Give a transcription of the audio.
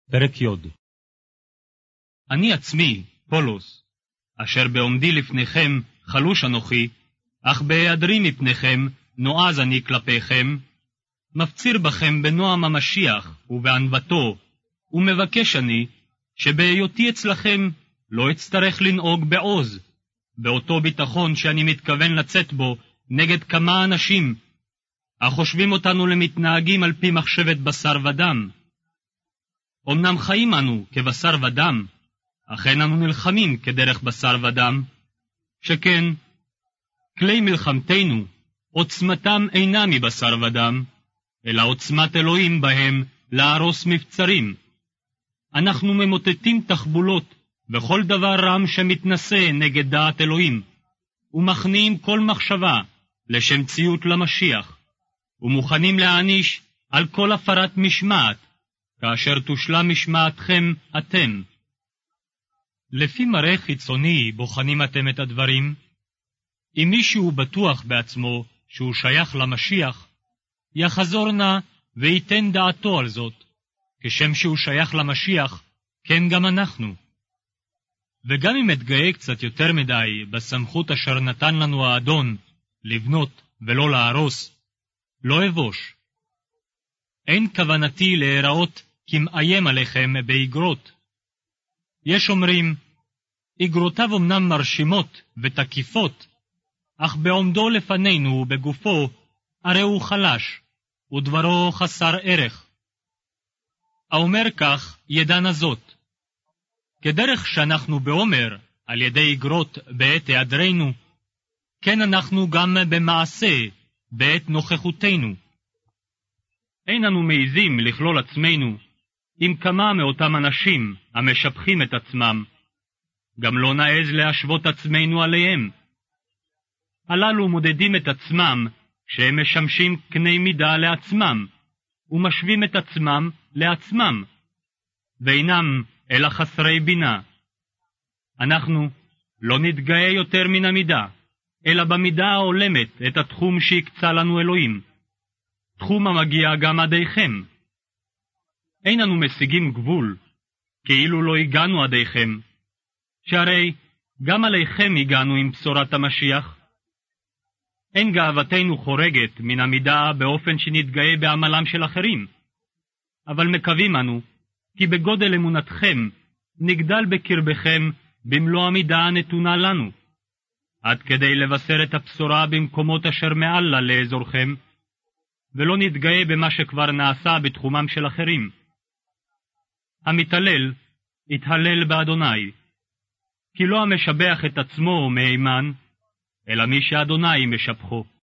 פרק י. אני עצמי, פולוס, אשר בעומדי לפניכם חלוש אנוכי, אך בהיעדרי מפניכם נועז אני כלפיכם, מפציר בכם בנועם המשיח ובענוותו, ומבקש אני שבהיותי אצלכם לא אצטרך לנהוג בעוז, באותו ביטחון שאני מתכוון לצאת בו נגד כמה אנשים, החושבים אותנו למתנהגים על פי מחשבת בשר ודם. אמנם חיים אנו כבשר ודם, אכן אנו נלחמים כדרך בשר ודם, שכן כלי מלחמתנו עוצמתם אינה מבשר ודם, אלא עוצמת אלוהים בהם להרוס מבצרים. אנחנו ממוטטים תחבולות וכל דבר רם שמתנשא נגד דעת אלוהים, ומכניעים כל מחשבה לשם ציות למשיח, ומוכנים להעניש על כל הפרת משמעת, כאשר תושלם משמעתכם אתם. לפי מראה חיצוני בוחנים אתם את הדברים. אם מישהו בטוח בעצמו שהוא שייך למשיח, יחזור נא וייתן דעתו על זאת, כשם שהוא שייך למשיח, כן גם אנחנו. וגם אם אתגאה קצת יותר מדי בסמכות אשר נתן לנו האדון לבנות ולא להרוס, לא אבוש. אין כוונתי להיראות כמאיים עליכם באגרות. יש אומרים, אגרותיו אמנם מרשימות ותקיפות, אך בעומדו לפנינו ובגופו, הרי הוא חלש, ודברו חסר ערך. האומר כך, ידע נזות. כדרך שאנחנו באומר על ידי אגרות בעת היעדרנו, כן אנחנו גם במעשה בעת נוכחותנו. אין אנו מעיזים לכלול עצמנו עם כמה מאותם אנשים המשבחים את עצמם, גם לא נעז להשוות עצמנו עליהם. הללו מודדים את עצמם שהם משמשים קני מידה לעצמם, ומשווים את עצמם לעצמם, ואינם אלא חסרי בינה. אנחנו לא נתגאה יותר מן המידה, אלא במידה העולמת את התחום שהקצה לנו אלוהים, תחום המגיע גם עדיכם. אין אנו משיגים גבול, כאילו לא הגענו עדיכם, שהרי גם עליכם הגענו עם בשורת המשיח. אין גאוותנו חורגת מן המידה באופן שנתגאה בעמלם של אחרים, אבל מקווים אנו, כי בגודל אמונתכם נגדל בקרבכם במלוא המידה הנתונה לנו, עד כדי לבשר את הבשורה במקומות אשר מעל לה לאזורכם, ולא נתגאה במה שכבר נעשה בתחומם של אחרים. המתהלל, יתהלל באדוני, כי לא המשבח את עצמו מהימן, אלא מי שאדוני משבחו.